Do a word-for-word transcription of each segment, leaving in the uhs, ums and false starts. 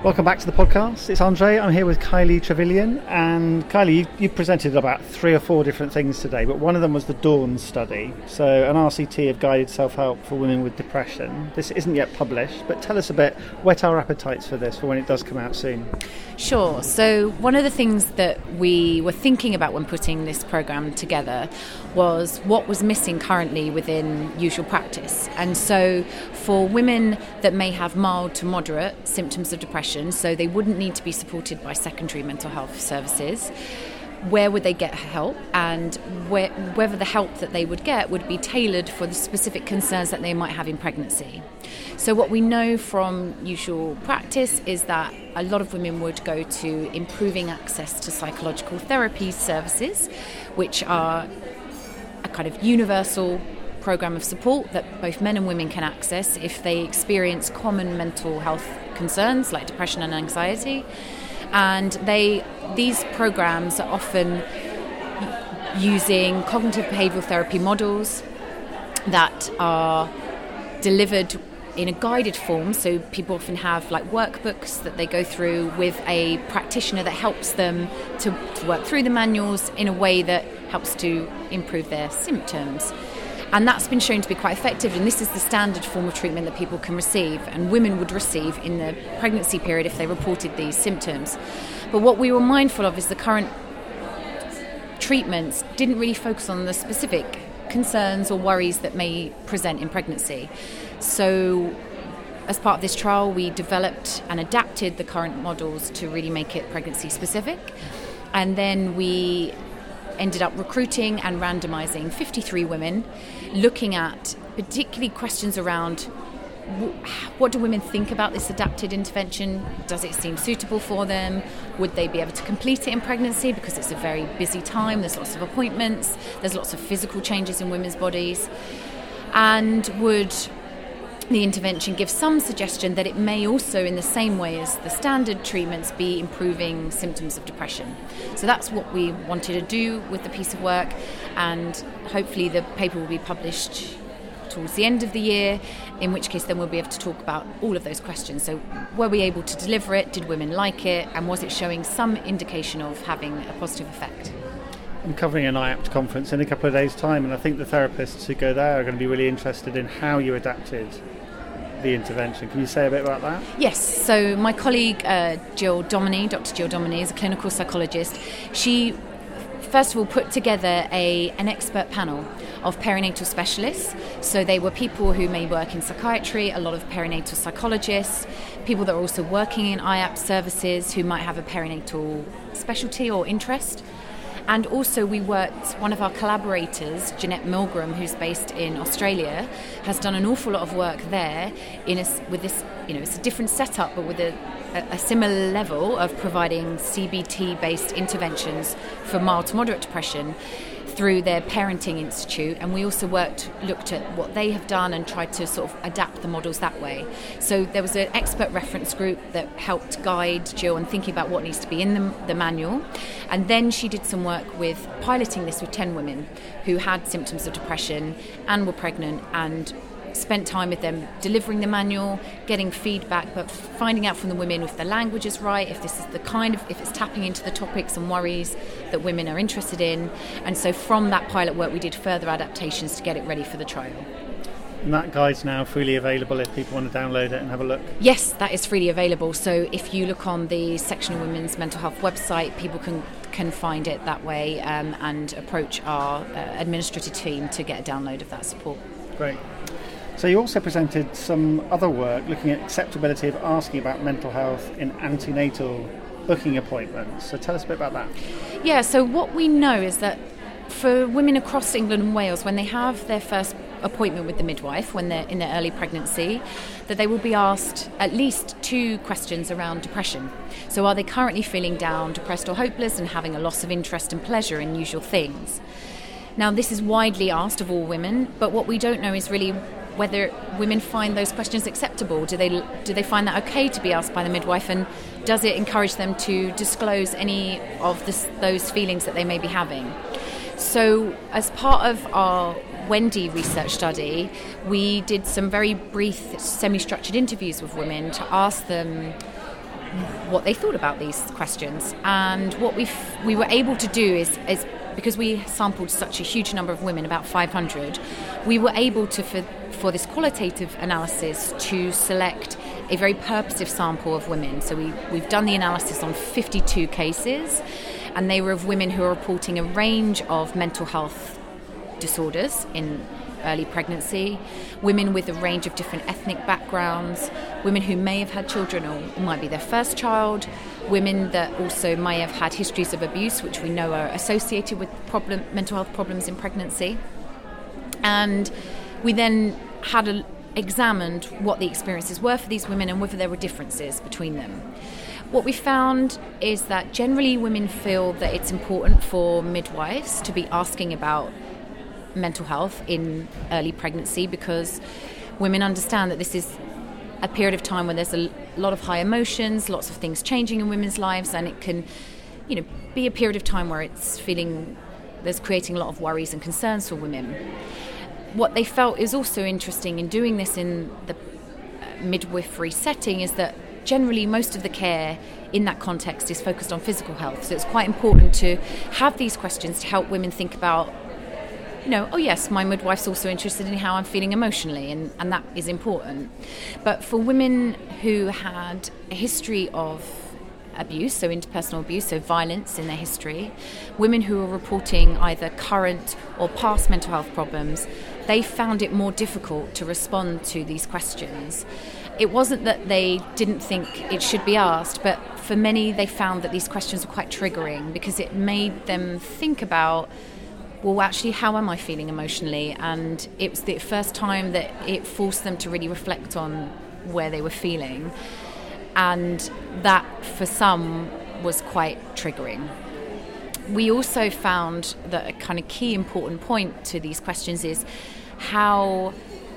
Welcome back to the podcast. It's Andre. I'm here with Kylie Trevelyan. And Kylie, you, you presented about three or four different things today, but one of them was the Dawn study. So an R C T of guided self-help for women with depression. This isn't yet published, but tell us a bit, whet our appetites for this for when it does come out soon. Sure. So one of the things that we were thinking about when putting this programme together was what was missing currently within usual practice. And so for women that may have mild to moderate symptoms of depression, so they wouldn't need to be supported by secondary mental health services, where would they get help, and where, whether the help that they would get would be tailored for the specific concerns that they might have in pregnancy. So what we know from usual practice is that a lot of women would go to improving access to psychological therapy services, which are a kind of universal program of support that both men and women can access if they experience common mental health concerns like depression and anxiety. And they these programs are often using cognitive behavioural therapy models that are delivered in a guided form. So people often have like workbooks that they go through with a practitioner that helps them to, to work through the manuals in a way that helps to improve their symptoms. And that's been shown to be quite effective, and this is the standard form of treatment that people can receive and women would receive in the pregnancy period if they reported these symptoms. But what we were mindful of is the current treatments didn't really focus on the specific concerns or worries that may present in pregnancy. So as part of this trial, we developed and adapted the current models to really make it pregnancy specific. And then we ended up recruiting and randomising fifty-three women, looking at particularly questions around what do women think about this adapted intervention? Does it seem suitable for them? Would they be able to complete it in pregnancy? Because it's a very busy time, there's lots of appointments, there's lots of physical changes in women's bodies. And would the intervention give some suggestion that it may also, in the same way as the standard treatments, be improving symptoms of depression? So that's what we wanted to do with the piece of work, and hopefully the paper will be published towards the end of the year, in which case then we'll be able to talk about all of those questions. So were we able to deliver it? Did women like it? And was it showing some indication of having a positive effect? I'm covering an I A P T conference in a couple of days' time, and I think the therapists who go there are going to be really interested in how you adapted the intervention. Can you say a bit about that? Yes. So my colleague uh, Jill Dominy, Doctor Jill Dominy, is a clinical psychologist. She first of all put together a an expert panel of perinatal specialists. So they were people who may work in psychiatry, a lot of perinatal psychologists, people that are also working in I A P T services who might have a perinatal specialty or interest. And also we worked, one of our collaborators, Jeanette Milgram, who's based in Australia, has done an awful lot of work there in a, with this, you know, it's a different setup, but with a, a similar level of providing C B T-based interventions for mild to moderate depression through their parenting institute. And we also worked, looked at what they have done and tried to sort of adapt the models that way. So there was an expert reference group that helped guide Jill in thinking about what needs to be in the, the manual. And then she did some work with piloting this with ten women who had symptoms of depression and were pregnant, and spent time with them delivering the manual, getting feedback, but finding out from the women if the language is right, if this is the kind of, if it's tapping into the topics and worries that women are interested in. And so from that pilot work we did further adaptations to get it ready for the trial. And that guide's now freely available if people want to download it and have a look? Yes, that is freely available. So if you look on the Section of Women's Mental Health website, people can can find it that way um, and approach our uh, administrative team to get a download of that support. Great. So you also presented some other work looking at acceptability of asking about mental health in antenatal booking appointments. So tell us a bit about that. Yeah, so what we know is that for women across England and Wales, when they have their first appointment with the midwife, when they're in their early pregnancy, that they will be asked at least two questions around depression. So are they currently feeling down, depressed or hopeless, and having a loss of interest and pleasure in usual things? Now, this is widely asked of all women, but what we don't know is really whether women find those questions acceptable. Do they do they find that okay to be asked by the midwife, and does it encourage them to disclose any of this, those feelings that they may be having? So as part of our Wendy research study, we did some very brief semi-structured interviews with women to ask them what they thought about these questions. And what we f- we were able to do is, is because we sampled such a huge number of women, about five hundred, we were able to, for, for this qualitative analysis, to select a very purposive sample of women. So we, we've done the analysis on fifty-two cases, and they were of women who are reporting a range of mental health disorders in early pregnancy, women with a range of different ethnic backgrounds, women who may have had children or it might be their first child, women that also may have had histories of abuse, which we know are associated with problem, mental health problems in pregnancy. And we then had a, examined what the experiences were for these women and whether there were differences between them. What we found is that generally women feel that it's important for midwives to be asking about mental health in early pregnancy, because women understand that this is a period of time when there's a lot of high emotions, lots of things changing in women's lives, and it can, you know, be a period of time where it's feeling there's creating a lot of worries and concerns for women. What they felt is also interesting in doing this in the midwifery setting is that generally most of the care in that context is focused on physical health. So it's quite important to have these questions to help women think about, you know, oh yes, my midwife's also interested in how I'm feeling emotionally, and, and that is important. But for women who had a history of abuse, so interpersonal abuse, so violence in their history, women who were reporting either current or past mental health problems, they found it more difficult to respond to these questions. It wasn't that they didn't think it should be asked, but for many they found that these questions were quite triggering because it made them think about, well, actually, how am I feeling emotionally? And it was the first time that it forced them to really reflect on where they were feeling. And that, for some, was quite triggering. We also found that a kind of key important point to these questions is how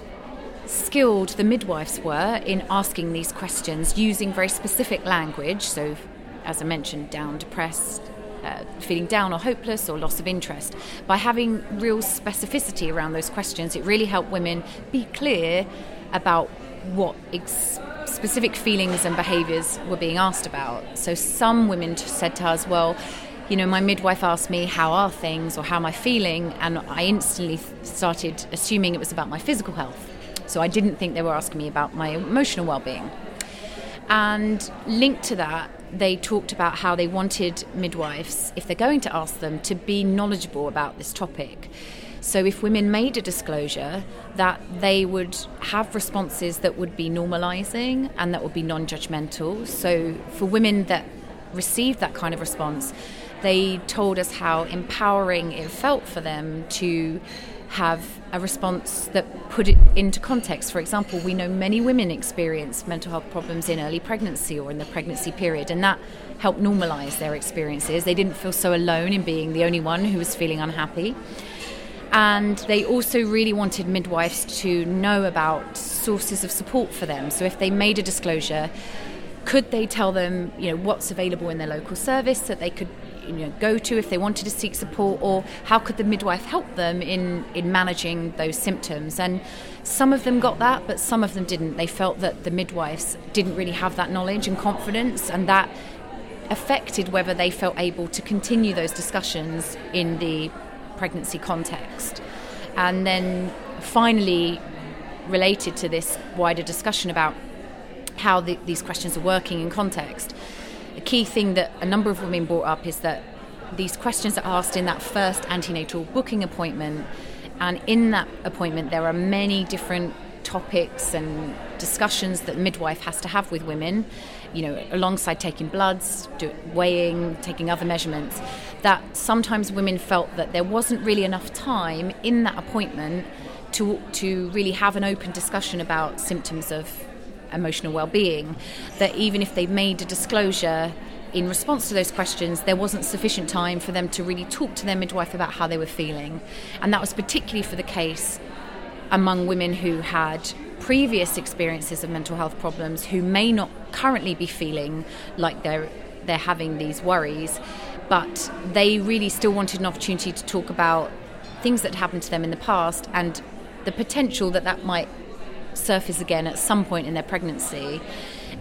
skilled the midwives were in asking these questions using very specific language. So, as I mentioned, down, depressed, Uh, feeling down or hopeless or loss of interest. By having real specificity around those questions, it really helped women be clear about what ex- specific feelings and behaviours were being asked about. So some women t- said to us, well, you know, my midwife asked me, how are things or how am I feeling? And I instantly th- started assuming it was about my physical health. So I didn't think they were asking me about my emotional well-being. And linked to that, they talked about how they wanted midwives, if they're going to ask them, to be knowledgeable about this topic. So if women made a disclosure, that they would have responses that would be normalising and that would be non-judgmental. So for women that received that kind of response, they told us how empowering it felt for them to have a response that put it into context. For example, we know many women experience mental health problems in early pregnancy or in the pregnancy period, and that helped normalise their experiences. They didn't feel so alone in being the only one who was feeling unhappy. And they also really wanted midwives to know about sources of support for them. So if they made a disclosure, could they tell them, you know, what's available in their local service that they could, you know, go to if they wanted to seek support, or how could the midwife help them in, in managing those symptoms? And some of them got that, but some of them didn't. They felt that the midwives didn't really have that knowledge and confidence, and that affected whether they felt able to continue those discussions in the pregnancy context. And then finally, related to this wider discussion about how the, these questions are working in context, a key thing that a number of women brought up is that these questions are asked in that first antenatal booking appointment, and in that appointment there are many different topics and discussions that the midwife has to have with women, you know, alongside taking bloods, do, weighing, taking other measurements, that sometimes women felt that there wasn't really enough time in that appointment to to really have an open discussion about symptoms of emotional well-being, that even if they made a disclosure in response to those questions, there wasn't sufficient time for them to really talk to their midwife about how they were feeling. And that was particularly for the case among women who had previous experiences of mental health problems, who may not currently be feeling like they're they're having these worries, but they really still wanted an opportunity to talk about things that happened to them in the past and the potential that that might surface again at some point in their pregnancy.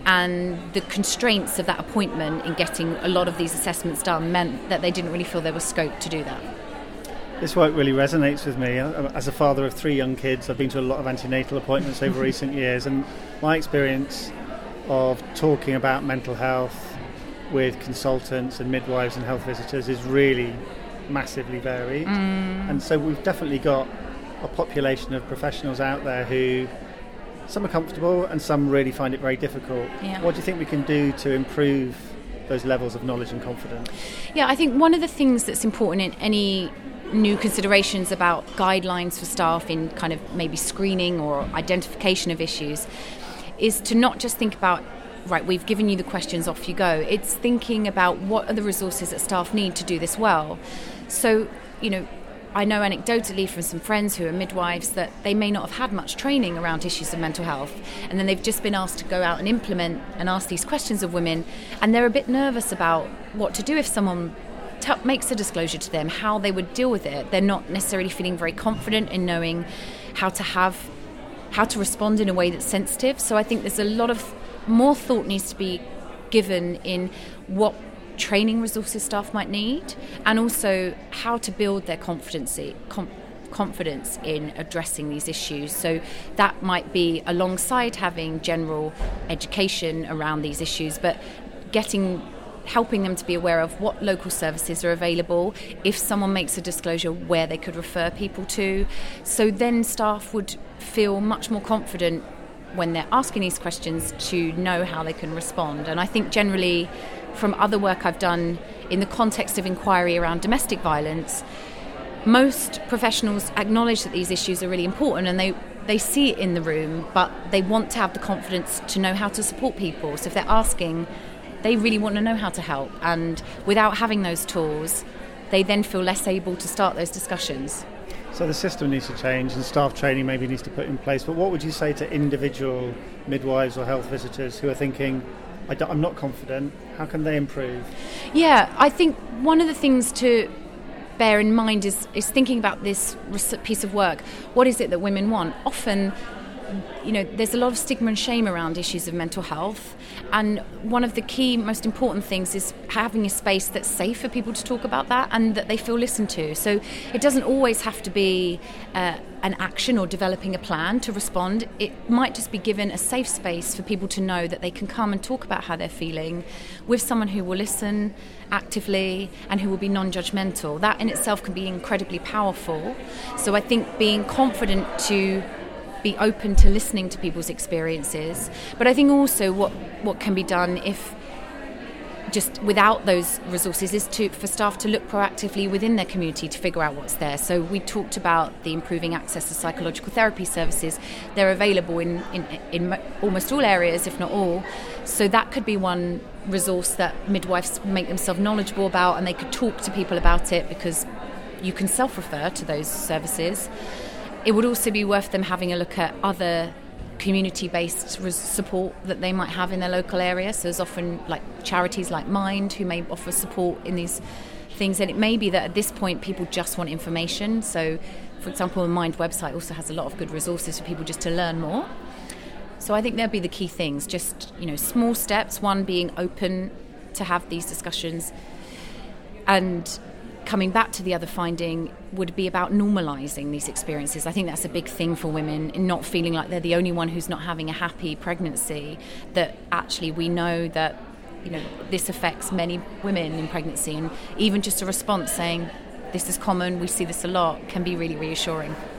and the constraints of that appointment in getting a lot of these assessments done meant that they didn't really feel there was scope to do that. This work really resonates with me. As a father of three young kids, I've been to a lot of antenatal appointments over recent years, and my experience of talking about mental health with consultants and midwives and health visitors is really massively varied. Mm. And so we've definitely got a population of professionals out there who, some are comfortable and some really find it very difficult. Yeah. What do you think we can do to improve those levels of knowledge and confidence? Yeah, I think one of the things that's important in any new considerations about guidelines for staff in kind of maybe screening or identification of issues is to not just think about, right, we've given you the questions, off you go. It's thinking about what are the resources that staff need to do this well. So, you know, I know anecdotally from some friends who are midwives that they may not have had much training around issues of mental health, and then they've just been asked to go out and implement and ask these questions of women, and they're a bit nervous about what to do if someone T- makes a disclosure to them, how they would deal with it. They're not necessarily feeling very confident in knowing how to have how to respond in a way that's sensitive. So I think there's a lot of more thought needs to be given in what training resources staff might need, and also how to build their confidence com- confidence in addressing these issues. So that might be alongside having general education around these issues, but getting helping them to be aware of what local services are available, if someone makes a disclosure, where they could refer people to. So then staff would feel much more confident when they're asking these questions to know how they can respond. And I think generally from other work I've done in the context of inquiry around domestic violence, most professionals acknowledge that these issues are really important and they they see it in the room, but they want to have the confidence to know how to support people. So if they're asking, they really want to know how to help, and without having those tools, they then feel less able to start those discussions. So the system needs to change and staff training maybe needs to put in place, but what would you say to individual midwives or health visitors who are thinking, I don't, I'm not confident, how can they improve? Yeah, I think one of the things to bear in mind is, is thinking about this piece of work. What is it that women want? Often, you know, there's a lot of stigma and shame around issues of mental health, and one of the key, most important things is having a space that's safe for people to talk about that and that they feel listened to. So it doesn't always have to be uh, an action or developing a plan to respond. It might just be given a safe space for people to know that they can come and talk about how they're feeling with someone who will listen actively and who will be non-judgmental. That in itself can be incredibly powerful. So I think being confident to be open to listening to people's experiences, but I think also what what can be done if just without those resources is to for staff to look proactively within their community to figure out what's there. So we talked about the improving access to psychological therapy services. They're available in, in, in almost all areas, if not all. So that could be one resource that midwives make themselves knowledgeable about, and they could talk to people about it because you can self-refer to those services. It would also be worth them having a look at other community-based res- support that they might have in their local area. So there's often like charities like Mind who may offer support in these things, and it may be that at this point people just want information. So for example, the Mind website also has a lot of good resources for people just to learn more. So I think there'll be the key things, just, you know, small steps, one being open to have these discussions, and coming back to the other finding would be about normalising these experiences. I think that's a big thing for women, in not feeling like they're the only one who's not having a happy pregnancy, that actually we know that, you know, this affects many women in pregnancy, and even just a response saying this is common, we see this a lot, can be really reassuring.